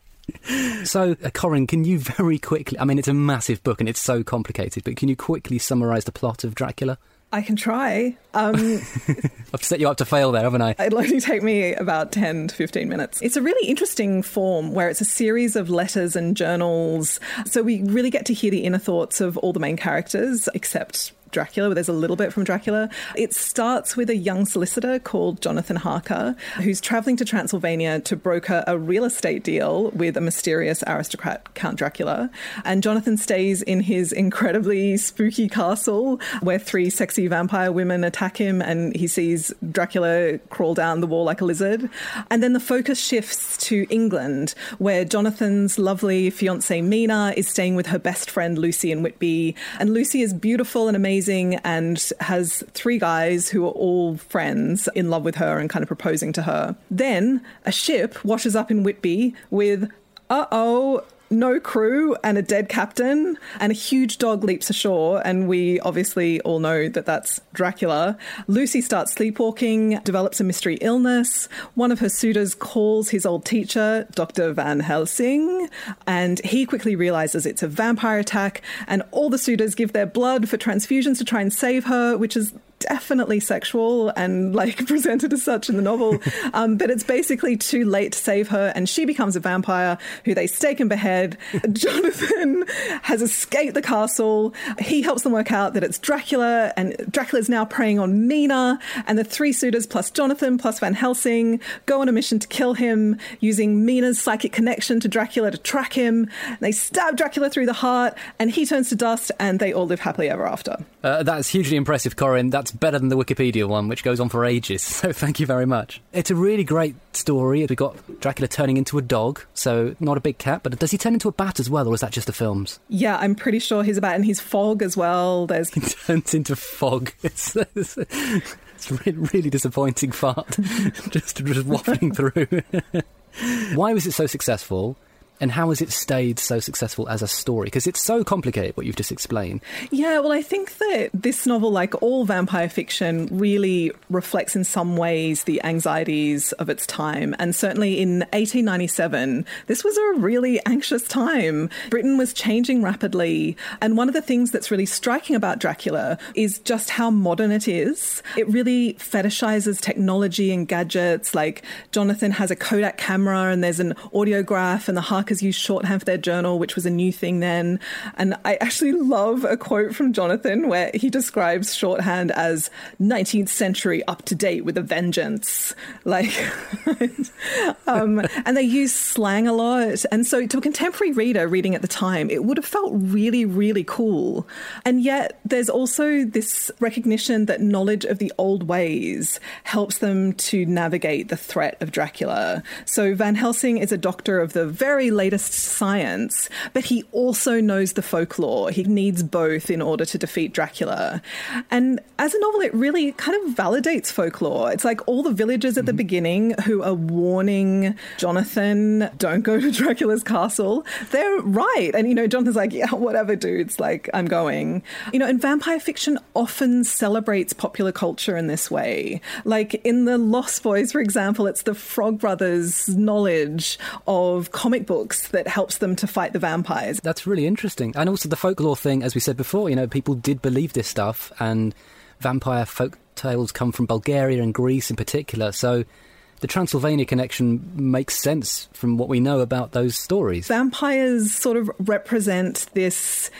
So, uh, Corinne, can you very quickly, I mean, it's a massive book and it's so complicated, but can you quickly summarise the plot of Dracula? I can try. Um, I've set you up to fail there, haven't I? It'll only take me about ten to fifteen minutes. It's a really interesting form where it's a series of letters and journals. So we really get to hear the inner thoughts of all the main characters, except Dracula, but there's a little bit from Dracula. It starts with a young solicitor called Jonathan Harker, who's travelling to Transylvania to broker a real estate deal with a mysterious aristocrat, Count Dracula. And Jonathan stays in his incredibly spooky castle where three sexy vampire women attack him and he sees Dracula crawl down the wall like a lizard. And then the focus shifts to England, where Jonathan's lovely fiancée Mina is staying with her best friend Lucy in Whitby. And Lucy is beautiful and amazing and has three guys who are all friends in love with her and kind of proposing to her. Then a ship washes up in Whitby with, uh-oh, no crew and a dead captain, and a huge dog leaps ashore, and we obviously all know that that's Dracula. Lucy starts sleepwalking, develops a mystery illness. One of her suitors calls his old teacher, Doctor Van Helsing, and he quickly realises it's a vampire attack, and all the suitors give their blood for transfusions to try and save her, which is definitely sexual and like presented as such in the novel. Um, but it's basically too late to save her, and she becomes a vampire who they stake and behead. Jonathan has escaped the castle. He helps them work out that it's Dracula, and Dracula's now preying on Mina, and the three suitors plus Jonathan plus Van Helsing go on a mission to kill him using Mina's psychic connection to Dracula to track him. They stab Dracula through the heart, and he turns to dust, and they all live happily ever after. Uh, that's hugely impressive, Corinne. That's better than the Wikipedia one, which goes on for ages. So thank you very much. It's a really great story. We've got Dracula turning into a dog, so not a big cat, but does he turn into a bat as well, or is that just the films? Yeah, I'm pretty sure he's a bat, and he's fog as well. There's He turns into fog. It's, it's, it's a really, really disappointing fart. just, just wafting through. Why was it so successful? And how has it stayed so successful as a story? Because it's so complicated, what you've just explained. Yeah, well, I think that this novel, like all vampire fiction, really reflects in some ways the anxieties of its time. And certainly in eighteen ninety-seven, this was a really anxious time. Britain was changing rapidly. And one of the things that's really striking about Dracula is just how modern it is. It really fetishizes technology and gadgets. Like Jonathan has a Kodak camera, and there's an audiograph, and the Harkers use shorthand for their journal, which was a new thing then. And I actually love a quote from Jonathan where he describes shorthand as nineteenth century up to date with a vengeance. Like, um, and they use slang a lot. And so to a contemporary reader reading at the time, it would have felt really, really cool. And yet there's also this recognition that knowledge of the old ways helps them to navigate the threat of Dracula. So Van Helsing is a doctor of the very latest science, but he also knows the folklore. He needs both in order to defeat Dracula. And as a novel, it really kind of validates folklore. It's like all the villagers at the beginning who are warning Jonathan, don't go to Dracula's castle. They're right. And, you know, Jonathan's like, yeah, whatever, dudes, like, I'm going. You know, and vampire fiction often celebrates popular culture in this way. Like in The Lost Boys, for example, it's the Frog Brothers' knowledge of comic books that helps them to fight the vampires. That's really interesting. And also the folklore thing, as we said before, you know, people did believe this stuff, and vampire folk tales come from Bulgaria and Greece in particular, so the Transylvania connection makes sense from what we know about those stories. Vampires sort of represent this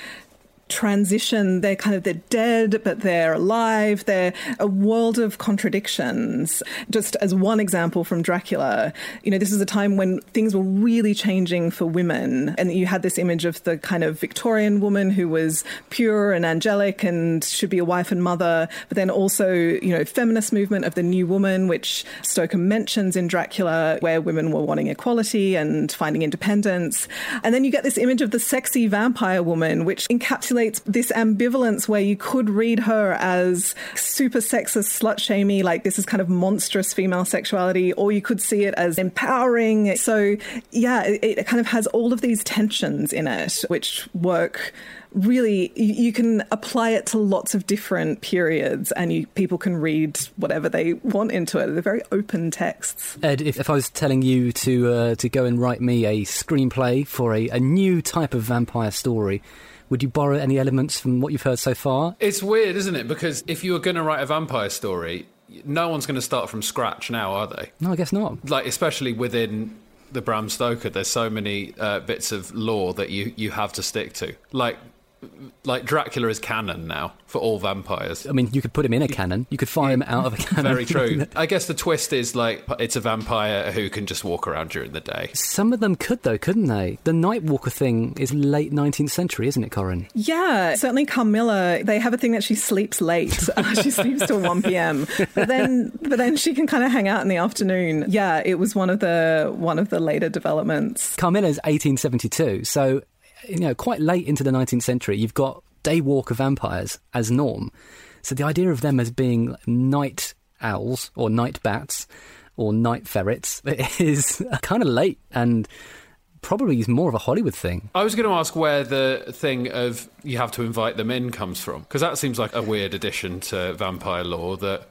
transition. They're kind of, they're dead, but they're alive. They're a world of contradictions. Just as one example from Dracula, you know, this is a time when things were really changing for women. And you had this image of the kind of Victorian woman who was pure and angelic and should be a wife and mother. But then also, you know, feminist movement of the New Woman, which Stoker mentions in Dracula, where women were wanting equality and finding independence. And then you get this image of the sexy vampire woman, which encapsulates this ambivalence where you could read her as super sexist, slut-shamey, like this is kind of monstrous female sexuality, or you could see it as empowering. So, yeah, it, it kind of has all of these tensions in it, which work really, you, you can apply it to lots of different periods, and you, people can read whatever they want into it. They're very open texts. Ed, if, if I was telling you to uh, to go and write me a screenplay for a, a new type of vampire story, would you borrow any elements from what you've heard so far? It's weird, isn't it? Because if you were going to write a vampire story, no one's going to start from scratch now, are they? No, I guess not. Like, especially within the Bram Stoker, there's so many uh, bits of lore that you, you have to stick to. Like, like Dracula is canon now for all vampires. I mean, you could put him in a cannon. You could fire him out of a cannon. Very true. I guess the twist is, like, it's a vampire who can just walk around during the day. Some of them could, though, couldn't they? The Nightwalker thing is late nineteenth century, isn't it, Corinne? Yeah, certainly Carmilla, they have a thing that she sleeps late. uh, she sleeps till one p.m. But then but then she can kind of hang out in the afternoon. Yeah, it was one of the one of the later developments. Carmilla's eighteen seventy-two, so, you know, quite late into the nineteenth century. You've got daywalker vampires as norm. So the idea of them as being night owls or night bats or night ferrets is kind of late, and probably is more of a Hollywood thing. I was going to ask where the thing of you have to invite them in comes from, because that seems like a weird addition to vampire lore that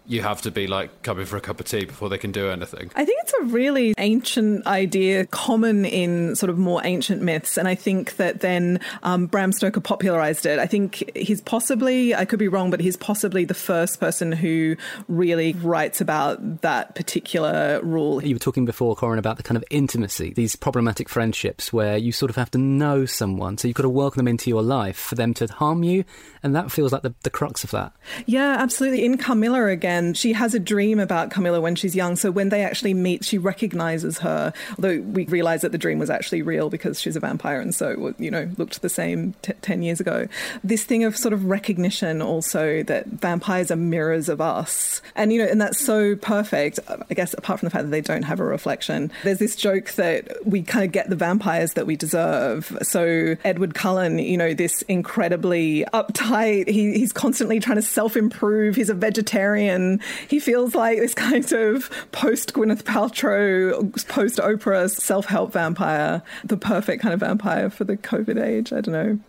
you have to be like coming for a cup of tea before they can do anything. I think it's a really ancient idea, common in sort of more ancient myths. And I think that then um, Bram Stoker popularized it. I think he's possibly, I could be wrong, but he's possibly the first person who really writes about that particular rule. You were talking before, Corin, about the kind of intimacy, these problematic friendships where you sort of have to know someone. So you've got to welcome them into your life for them to harm you. And that feels like the, the crux of that. Yeah, absolutely. In Carmilla again, she has a dream about Camilla when she's young. So when they actually meet, she recognizes her, although we realise that the dream was actually real because she's a vampire and so, you know, looked the same t- ten years ago. This thing of sort of recognition also that vampires are mirrors of us. And, you know, and that's so perfect, I guess, apart from the fact that they don't have a reflection. There's this joke that we kind of get the vampires that we deserve. So Edward Cullen, you know, this incredibly uptight, he, he's constantly trying to self-improve. He's a vegetarian. He feels like this kind of post-Gwyneth Paltrow, post-Oprah self-help vampire, the perfect kind of vampire for the COVID age. I don't know.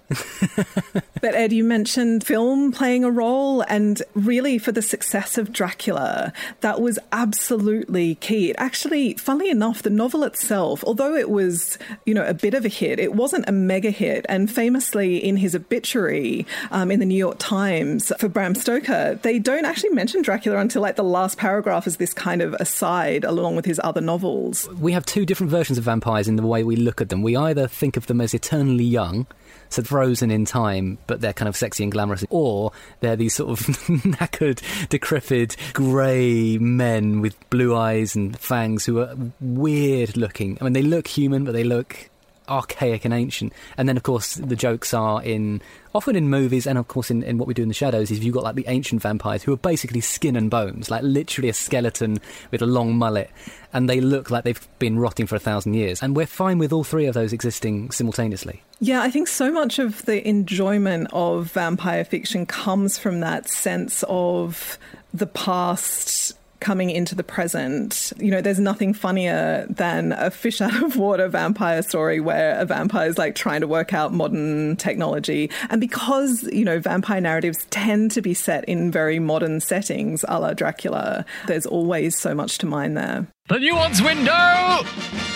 But Ed, you mentioned film playing a role, and really for the success of Dracula, that was absolutely key. It actually, funnily enough, the novel itself, although it was, you know, a bit of a hit, it wasn't a mega hit. And famously in his obituary um, in the New York Times for Bram Stoker, they don't actually mention Dracula until like the last paragraph as this kind of aside along with his other novels. We have two different versions of vampires in the way we look at them. We either think of them as eternally young, so frozen in time, but they're kind of sexy and glamorous, or they're these sort of knackered, decrepit, grey men with blue eyes and fangs who are weird looking. I mean, they look human, but they look archaic and ancient. And then, of course, the jokes are in often in movies, and of course in, in What We Do in the Shadows, is you've got like the ancient vampires who are basically skin and bones, like literally a skeleton with a long mullet, and they look like they've been rotting for a thousand years. And we're fine with all three of those existing simultaneously. Yeah, I think so much of the enjoyment of vampire fiction comes from that sense of the past coming into the present. You know, there's nothing funnier than a fish out of water vampire story where a vampire is like trying to work out modern technology. And because, you know, vampire narratives tend to be set in very modern settings, a la Dracula, there's always so much to mine there. The Nuance Window!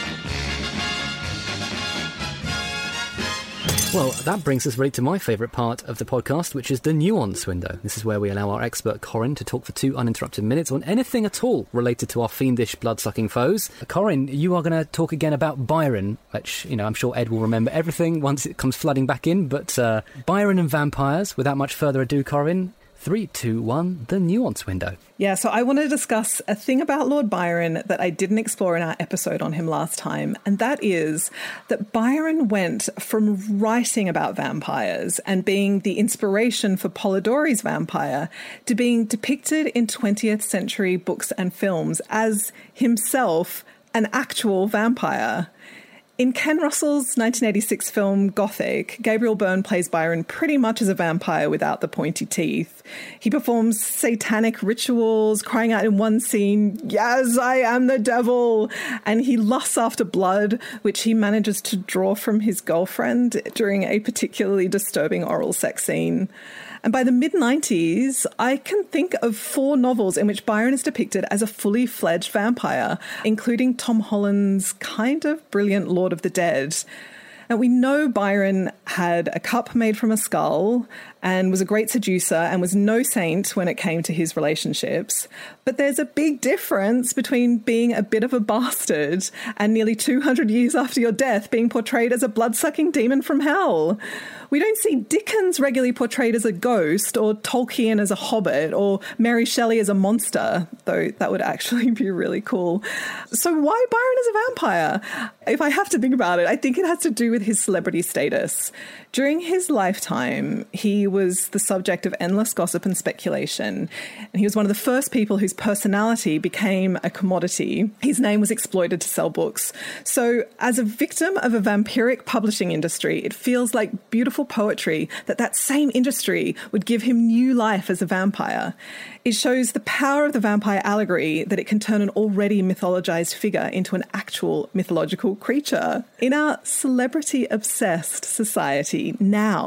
Well, that brings us right to my favourite part of the podcast, which is the Nuance Window. This is where we allow our expert Corin to talk for two uninterrupted minutes on anything at all related to our fiendish, blood-sucking foes. Corin, you are going to talk again about Byron, which, you know, I'm sure Ed will remember everything once it comes flooding back in, but uh, Byron and vampires, without much further ado, Corin, three, two, one, the Nuance Window. Yeah, so I want to discuss a thing about Lord Byron that I didn't explore in our episode on him last time, and that is that Byron went from writing about vampires and being the inspiration for Polidori's vampire to being depicted in twentieth century books and films as himself an actual vampire. In Ken Russell's nineteen eighty-six film Gothic, Gabriel Byrne plays Byron pretty much as a vampire without the pointy teeth. He performs satanic rituals, crying out in one scene, "Yes, I am the devil!" And he lusts after blood, which he manages to draw from his girlfriend during a particularly disturbing oral sex scene. And by the mid nineties, I can think of four novels in which Byron is depicted as a fully fledged vampire, including Tom Holland's kind of brilliant Lord of the Dead. Now, we know Byron had a cup made from a skull and was a great seducer and was no saint when it came to his relationships. But there's a big difference between being a bit of a bastard and nearly two hundred years after your death being portrayed as a blood-sucking demon from hell. We don't see Dickens regularly portrayed as a ghost, or Tolkien as a hobbit, or Mary Shelley as a monster, though that would actually be really cool. So why Byron as a vampire? If I have to think about it, I think it has to do with his celebrity status. During his lifetime, he was the subject of endless gossip and speculation, and he was one of the first people whose personality became a commodity. His name was exploited to sell books. So as a victim of a vampiric publishing industry, it feels like beautiful poetry that that same industry would give him new life as a vampire. It shows the power of the vampire allegory, that it can turn an already mythologized figure into an actual mythological creature. In our celebrity-obsessed society now,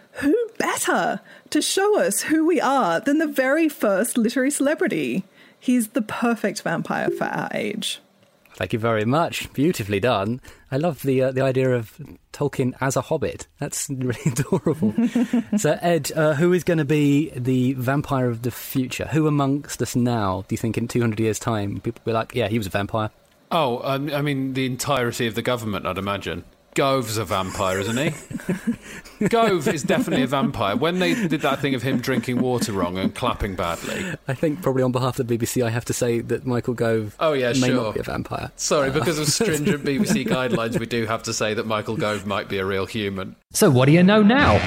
who better to show us who we are than the very first literary celebrity? He's the perfect vampire for our age. Thank you very much. Beautifully done. I love the uh, the idea of Tolkien as a hobbit. That's really adorable. So, Ed, uh, who is going to be the vampire of the future? Who amongst us now, do you think in two hundred years' time, people will be like, yeah, he was a vampire? Oh, um, I mean, the entirety of the government, I'd imagine. Gove's a vampire, isn't he? Gove is definitely a vampire. When they did that thing of him drinking water wrong and clapping badly. I think probably on behalf of the B B C I have to say that Michael Gove oh, yeah, may sure. not be a vampire. Sorry, because of stringent B B C guidelines, we do have to say that Michael Gove might be a real human. So what do you know now?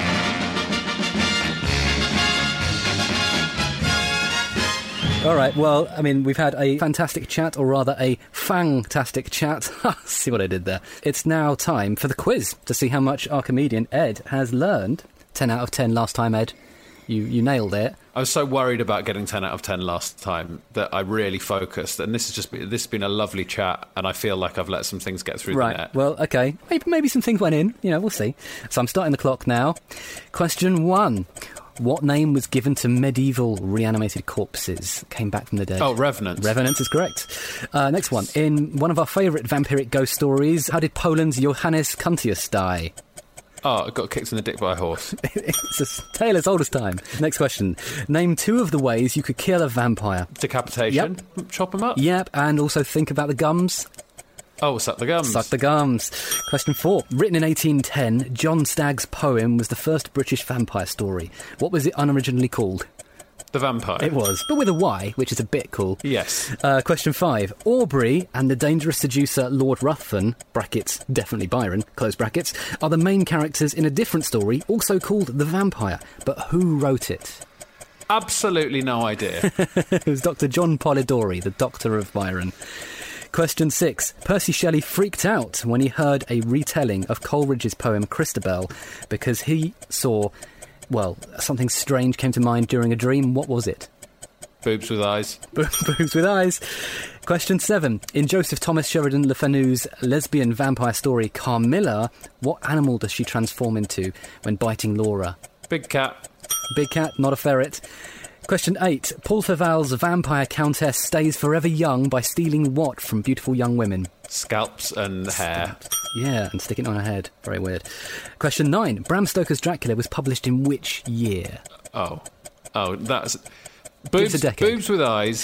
All right, well, I mean, we've had a fantastic chat, or rather a fang-tastic chat. See what I did there. It's now time for the quiz to see how much our comedian Ed has learned. ten out of ten last time, Ed. You you nailed it. I was so worried about getting ten out of ten last time that I really focused, and this has just been, this has been a lovely chat, and I feel like I've let some things get through right. the net. Well, okay, maybe, maybe some things went in, you know, we'll see. So I'm starting the clock now. Question one. What name was given to medieval reanimated corpses? Came back from the dead. Oh, Revenant. Revenant is correct. Uh, next one. In one of our favourite vampiric ghost stories, how did Poland's Johannes Cuntius die? Oh, I got kicked in the dick by a horse. It's a tale as old as time. Next question. Name two of the ways you could kill a vampire. Decapitation. Yep. Chop them up. Yep, and also think about the gums. Oh, suck the gums. Suck the gums. Question four. Written in eighteen ten, John Stagg's poem was the first British vampire story. What was it unoriginally called? The Vampire. It was, but with a Y, which is a bit cool. Yes. Uh, question five. Aubrey and the dangerous seducer Lord Ruthven, brackets, definitely Byron, close brackets, are the main characters in a different story, also called The Vampire. But who wrote it? Absolutely no idea. It was Doctor John Polidori, the Doctor of Byron. Question six. Percy Shelley freaked out when he heard a retelling of Coleridge's poem Christabel because he saw, well, something strange came to mind during a dream. What was it? Boobs with eyes. Boobs with eyes. Question seven. In Joseph Thomas Sheridan Le Fanu's lesbian vampire story Carmilla, what animal does she transform into when biting Laura? Big cat. Big cat, not a ferret. Question eight. Paul Faval's vampire countess stays forever young by stealing what from beautiful young women? Scalps and hair. Yeah, and stick it on her head. Very weird. Question nine. Bram Stoker's Dracula was published in which year? Oh. Oh, that's... Boobs, a decade. Boobs with eyes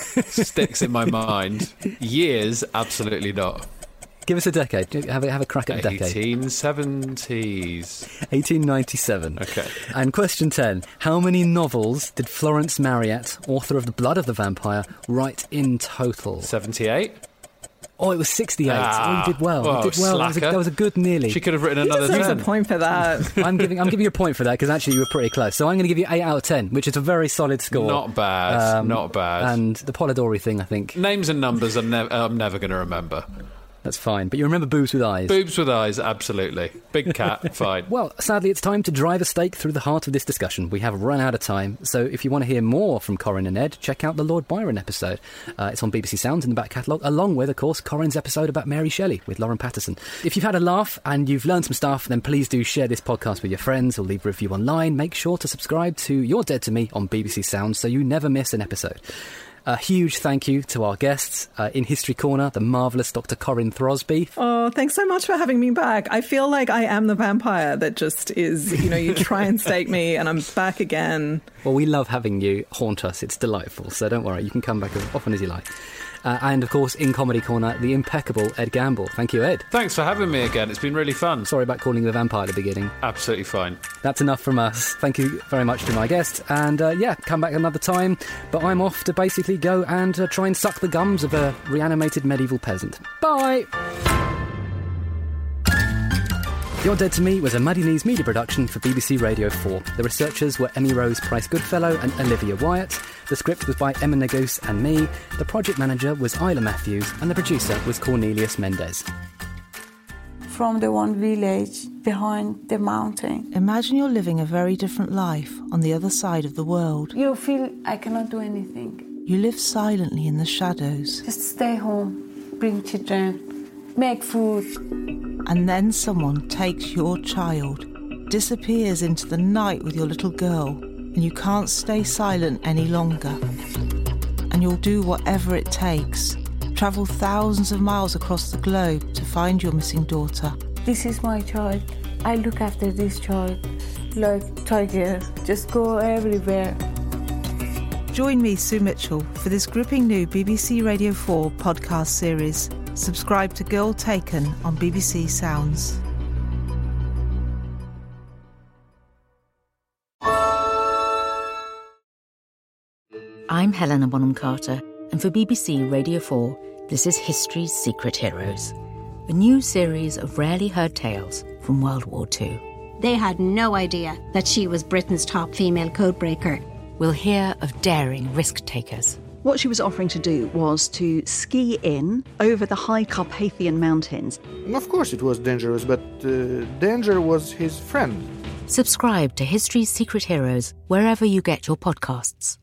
sticks in my mind. Years, absolutely not. Give us a decade. Have a, have a crack at a decade. eighteen seventies. eighteen ninety-seven. Okay. And question ten. How many novels did Florence Marryat, author of The Blood of the Vampire, write in total? seventy-eight. Oh, it was sixty-eight. Ah, oh, you did well. oh, you did well. That was, a, that was a good nearly. She could have written He another deserves ten. a point for that. I'm giving I'm giving you a point for that because actually you were pretty close. So I'm going to give you eight out of ten, which is a very solid score. Not bad. Um, not bad. And the Polidori thing, I think. Names and numbers I'm, nev- I'm never going to remember. That's fine. But you remember Boobs with Eyes? Boobs with eyes, absolutely. Big cat, fine. Well, sadly, it's time to drive a stake through the heart of this discussion. We have run out of time. So if you want to hear more from Corin and Ed, check out the Lord Byron episode. Uh, it's on B B C Sounds in the back catalogue, along with, of course, Corin's episode about Mary Shelley with Lauren Patterson. If you've had a laugh and you've learned some stuff, then please do share this podcast with your friends or leave a review online. Make sure to subscribe to You're Dead to Me on B B C Sounds so you never miss an episode. A huge thank you to our guests uh, in History Corner, the marvellous Doctor Corin Throsby. Oh, thanks so much for having me back. I feel like I am the vampire that just is, you know, you try and stake me and I'm back again. Well, we love having you haunt us. It's delightful. So don't worry, you can come back as often as you like. Uh, and, of course, in Comedy Corner, the impeccable Ed Gamble. Thank you, Ed. Thanks for having me again. It's been really fun. Sorry about calling you the vampire at the beginning. Absolutely fine. That's enough from us. Thank you very much to my guest. And, uh, yeah, come back another time. But I'm off to basically go and uh, try and suck the gums of a reanimated medieval peasant. Bye! You're Dead to Me was a Muddy Knees media production for B B C Radio four. The researchers were Emmy Rose Price-Goodfellow and Olivia Wyatt. The script was by Emma Nagus and me. The project manager was Isla Matthews. And the producer was Cornelius Mendez. From the one village behind the mountain. Imagine you're living a very different life on the other side of the world. You feel I cannot do anything. You live silently in the shadows. Just stay home, bring children, make food. And then someone takes your child. disappears into the night with your little girl, and you can't stay silent any longer. And you'll do whatever it takes. Travel thousands of miles across the globe to find your missing daughter. This is my child. I look after this child like tiger. Just go everywhere. Join me, Sue Mitchell, for this gripping new B B C Radio four podcast series. Subscribe to Girl Taken on B B C Sounds. I'm Helena Bonham Carter, and for B B C Radio four, this is History's Secret Heroes, a new series of rarely heard tales from World War Two. They had no idea that she was Britain's top female codebreaker. We'll hear of daring risk-takers. What she was offering to do was to ski in over the high Carpathian Mountains. Of course it was dangerous, but uh, danger was his friend. Subscribe to History's Secret Heroes wherever you get your podcasts.